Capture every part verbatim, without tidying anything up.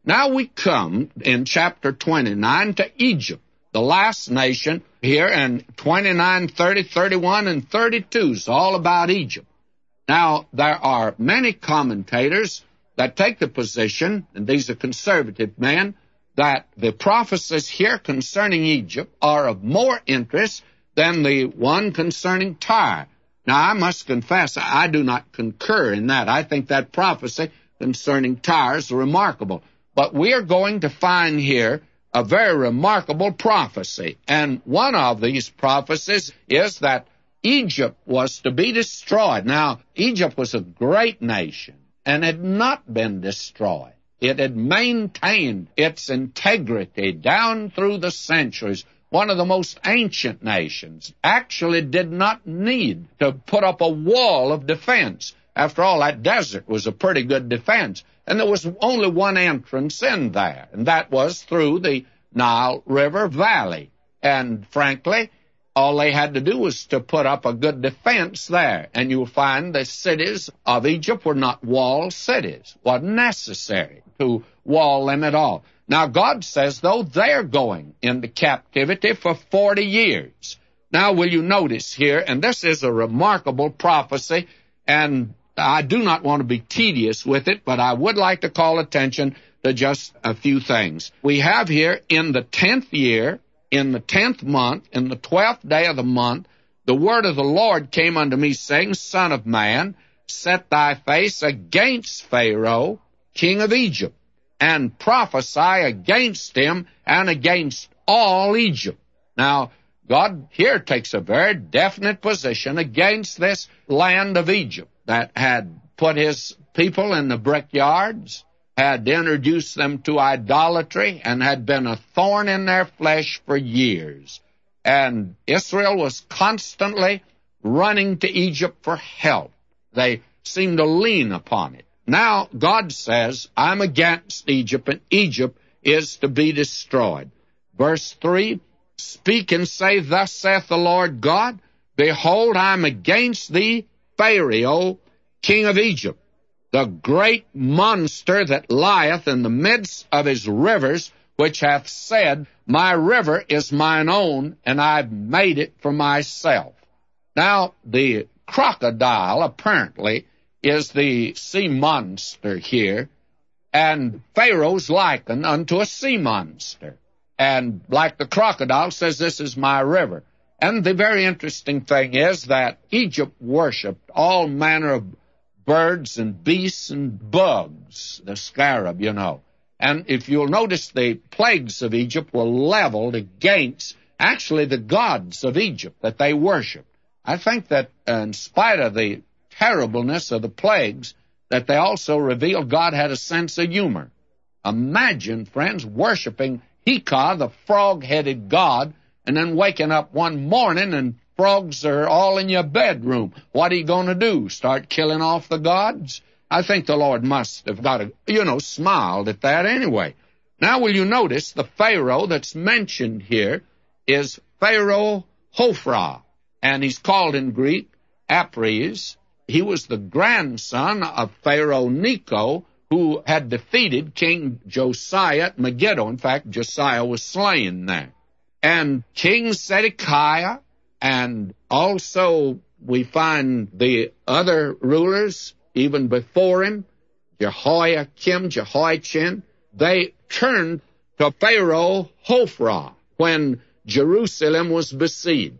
Now we come in chapter twenty-nine to Egypt, the last nation here, and twenty-nine, thirty, thirty-one, and thirty-two is all about Egypt. Now, there are many commentators that take the position, and these are conservative men, that the prophecies here concerning Egypt are of more interest than the one concerning Tyre. Now, I must confess, I do not concur in that. I think that prophecy concerning Tyre is remarkable. But we are going to find here a very remarkable prophecy. And one of these prophecies is that Egypt was to be destroyed. Now, Egypt was a great nation and had not been destroyed. It had maintained its integrity down through the centuries. One of the most ancient nations actually did not need to put up a wall of defense. After all, that desert was a pretty good defense. And there was only one entrance in there, and that was through the Nile River Valley. And frankly, all they had to do was to put up a good defense there. And you'll find the cities of Egypt were not walled cities. It wasn't necessary to wall them at all. Now, God says, though, they're going into captivity for forty years. Now, will you notice here, and this is a remarkable prophecy, and I do not want to be tedious with it, but I would like to call attention to just a few things. We have here, in the tenth year, in the tenth month, in the twelfth day of the month, the word of the Lord came unto me, saying, Son of man, set thy face against Pharaoh, king of Egypt, and prophesy against him and against all Egypt. Now, God here takes a very definite position against this land of Egypt that had put his people in the brickyards, had introduced them to idolatry, and had been a thorn in their flesh for years. And Israel was constantly running to Egypt for help. They seemed to lean upon it. Now, God says, I'm against Egypt, and Egypt is to be destroyed. Verse three, Speak and say, Thus saith the Lord God, Behold, I am against thee, Pharaoh, king of Egypt, the great monster that lieth in the midst of his rivers, which hath said, My river is mine own, and I've made it for myself. Now, the crocodile, apparently, is the sea monster here, and Pharaoh's likened unto a sea monster. And like the crocodile, says, This is my river. And the very interesting thing is that Egypt worshipped all manner of birds and beasts and bugs, the scarab, you know. And if you'll notice, the plagues of Egypt were leveled against actually the gods of Egypt that they worshipped. I think that in spite of the terribleness of the plagues, that they also revealed God had a sense of humor. Imagine, friends, worshiping Heka, the frog-headed god, and then waking up one morning and frogs are all in your bedroom. What are you going to do, start killing off the gods? I think the Lord must have got a, you know, smiled at that anyway. Now, will you notice the Pharaoh that's mentioned here is Pharaoh Hophra, and he's called in Greek Apries. He was the grandson of Pharaoh Necho, who had defeated King Josiah at Megiddo. In fact, Josiah was slain there. And King Zedekiah, and also we find the other rulers, even before him, Jehoiakim, Jehoiachin, they turned to Pharaoh Hophra when Jerusalem was besieged.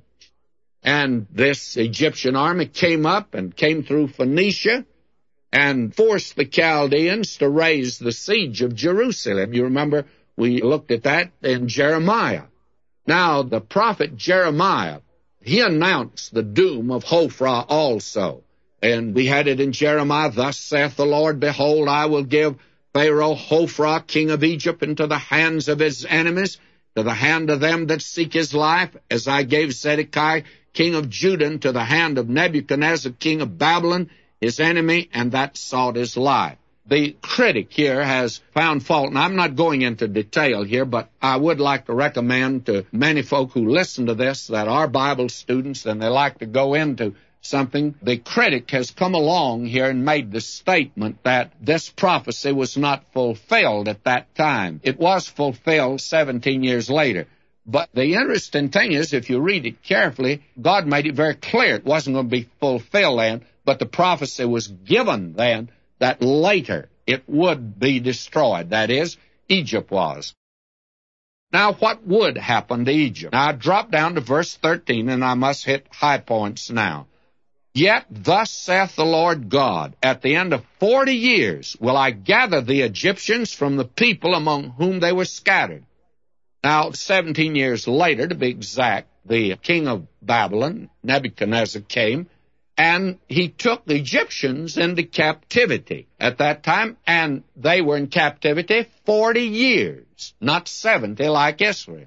And this Egyptian army came up and came through Phoenicia and forced the Chaldeans to raise the siege of Jerusalem. You remember we looked at that in Jeremiah. Now, the prophet Jeremiah, he announced the doom of Hophra also. And we had it in Jeremiah, Thus saith the Lord, Behold, I will give Pharaoh Hophra, king of Egypt, into the hands of his enemies, to the hand of them that seek his life, as I gave Zedekiah, king of Judah, into the hand of Nebuchadnezzar, king of Babylon, his enemy, and that sought his life. The critic here has found fault, and I'm not going into detail here, but I would like to recommend to many folk who listen to this that are Bible students and they like to go into something. The critic has come along here and made the statement that this prophecy was not fulfilled at that time. It was fulfilled seventeen years later. But the interesting thing is, if you read it carefully, God made it very clear it wasn't going to be fulfilled then, but the prophecy was given then that later it would be destroyed. That is, Egypt was. Now, what would happen to Egypt? Now, I drop down to verse thirteen, and I must hit high points now. Yet thus saith the Lord God, at the end of forty years will I gather the Egyptians from the people among whom they were scattered. Now, seventeen years later, to be exact, the king of Babylon, Nebuchadnezzar, came, and he took the Egyptians into captivity at that time, and they were in captivity forty years, not seventy like Israel.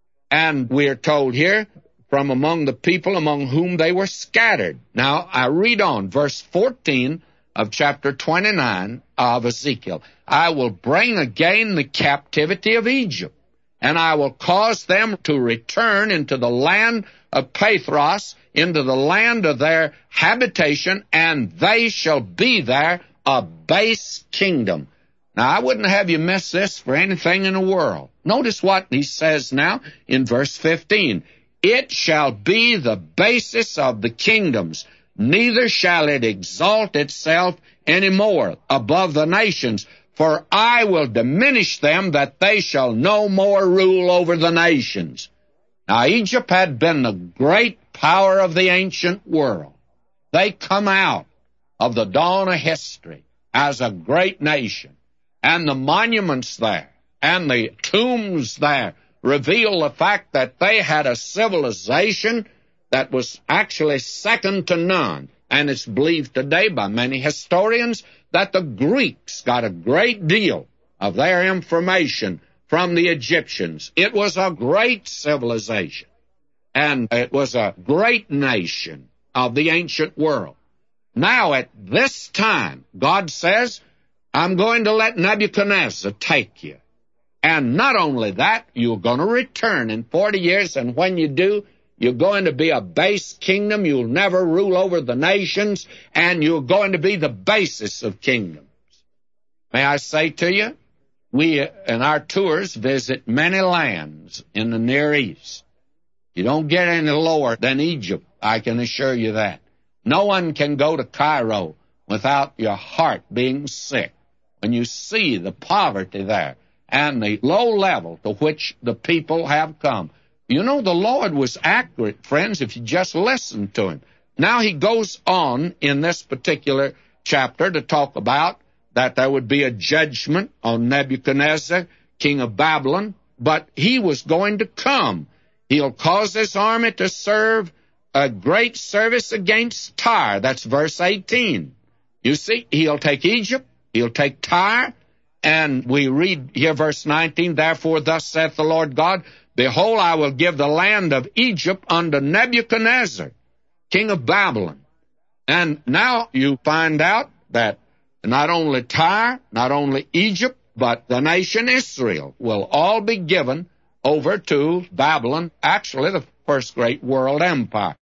And we are told here, from among the people among whom they were scattered. Now, I read on, verse fourteen of chapter twenty-nine of Ezekiel. I will bring again the captivity of Egypt, and I will cause them to return into the land of Pathros, into the land of their habitation, and they shall be there a base kingdom. Now, I wouldn't have you miss this for anything in the world. Notice what he says now in verse fifteen. It shall be the basis of the kingdoms, neither shall it exalt itself any more above the nations, for I will diminish them, that they shall no more rule over the nations. Now, Egypt had been the great power of the ancient world. They come out of the dawn of history as a great nation, and the monuments there and the tombs there reveal the fact that they had a civilization that was actually second to none. And it's believed today by many historians that the Greeks got a great deal of their information from the Egyptians. It was a great civilization, and it was a great nation of the ancient world. Now, at this time, God says, I'm going to let Nebuchadnezzar take you. And not only that, you're going to return in forty years, and when you do, you're going to be a base kingdom. You'll never rule over the nations, and you're going to be the basis of kingdoms. May I say to you, we in our tours visit many lands in the Near East. You don't get any lower than Egypt, I can assure you that. No one can go to Cairo without your heart being sick when you see the poverty there and the low level to which the people have come. You know, the Lord was accurate, friends, if you just listen to him. Now he goes on in this particular chapter to talk about that there would be a judgment on Nebuchadnezzar, king of Babylon, but he was going to come. He'll cause this army to serve a great service against Tyre. That's verse eighteen. You see, he'll take Egypt, he'll take Tyre, and we read here verse nineteen, Therefore thus saith the Lord God, Behold, I will give the land of Egypt unto Nebuchadnezzar, king of Babylon. And now you find out that not only Tyre, not only Egypt, but the nation Israel will all be given over to Babylon, actually the first great world empire.